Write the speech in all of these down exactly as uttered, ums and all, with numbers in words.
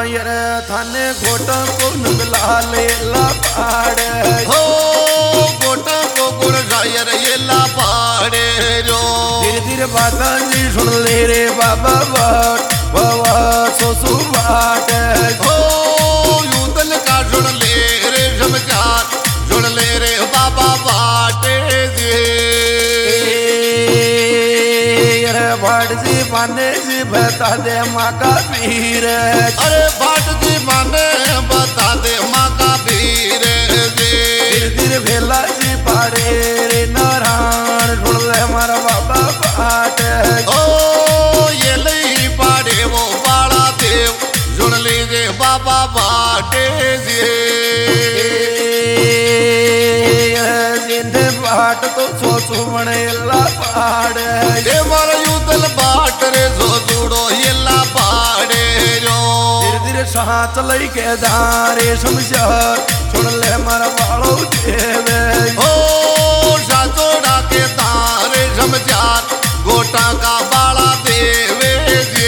यार थाने घोटा को नंगला ले ला पाड़े हो घोटा को गुण शायर ये ला पाड़े जो धीरे धीरे बाता जी सुन ले रे बाबा बाट बाबा सोसु बाट हो यूदल का सुन ले रे समचार सुन ले रे बाबा बाटे जे यार बाट जी माने जी बता दे माँ का पीर अरे बाट जी माने बता दे माँ का पीर जे धीरे धीरे भेला जी पाड़े रे नारायण सुन ले हमारा बाबा बाट ओ ये लई पाड़े वो बाड़ा देव सुन लीजिए बाबा बाटे जे बाट तो सोचू बने ला पाड़े ये मारा यूदल बाट रे सो जुड़ो ये ला पाड़े जो धीरे धीरे साथ लई के धारे समझार सुन ले मारा बाड़ो देवे ओ साचोड़ा के तारे समझार गोटा का बाड़ा देवे जे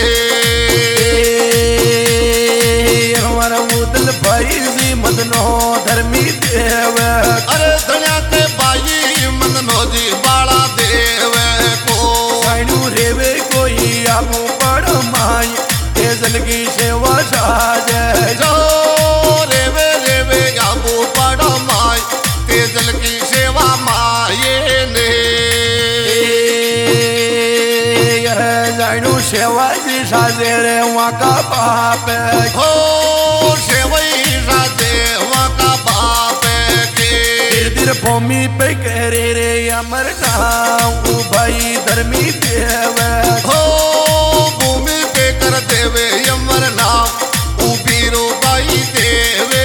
हमारा उदल भाई जी मदनो धर्मी देव अरे धनिया के बाई मदनो जी बाड़ा देवे को साइनू रेवे कोई आपू पड़ माई तेजल की सेवा साजे जो रेवे रेवे आबू पड़ माई तेजल की सेवा माये ने जाइनू सेवा जी साजे रे वहाँ का बाप हो सेवई राधे वहाँ का बाप के धीरे धीरे भूमि पे कह रे रे अमर नाम भाई धर्मी देव हो भूमि पे कर देवे अमर नाम उबीरो बाई देवे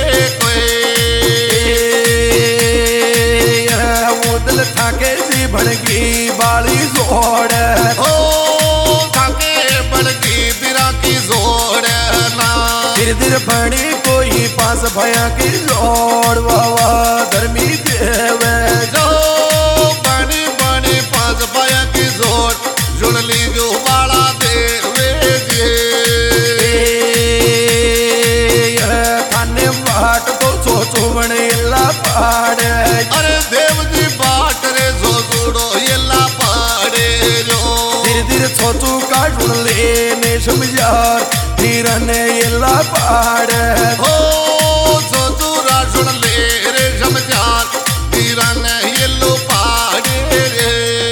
कोई उदल ठाके जी भड़की बाली जोड़ हो थाके बड़की बिरा की जोड़ ना धीरे धीरे बड़ी कोई पास भया की जोड़ वावा धर्मी देव जो बड़ी बड़ी पांच भया की जोड़ जुड़ ली जो बाड़ा देवे जे थाने बाट तो सोचो बने ला पाड़े अरे देव जी बाट रे सो जुड़ो ये ला पाड़े जो धीरे धीरे सोचू का ढूंढ लेने समझार फिर ने ये ला पाड़े हो सो चूरा सुन ले रे समझार तीरा ने ये लो पाड़े रे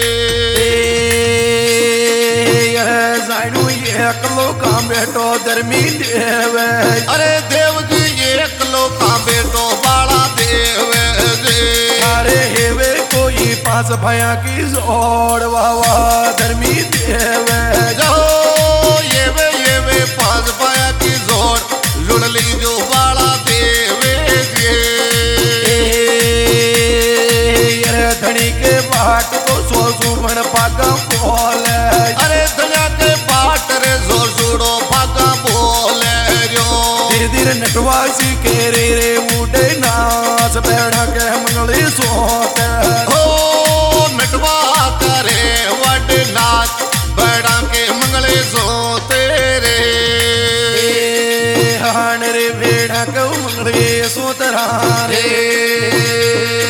जाइनू ये अकलो का बेटो धर्मी देव अरे देव जी एक लोका बेटो बाड़ा देवे जे अरे हेवे कोई पास भया की जोड़ वावा धर्मी देव जो ये वे ये वे पांच पाया की जोड़ जुड़ ली जो बाड़ा देवे जे धनी के बाट तो सोचू बन पागा बोले अरे धनिया के बाट रे जोर जुड़ो भागा बोले जो धीरे धीरे नटवासी के रे रे उड़े नाच बैठा के मंगली सोते हो नटवा करे वड नाच बैठा के मंगले सो तेरे हान रे बेड़ा के मंगली सोतरा रे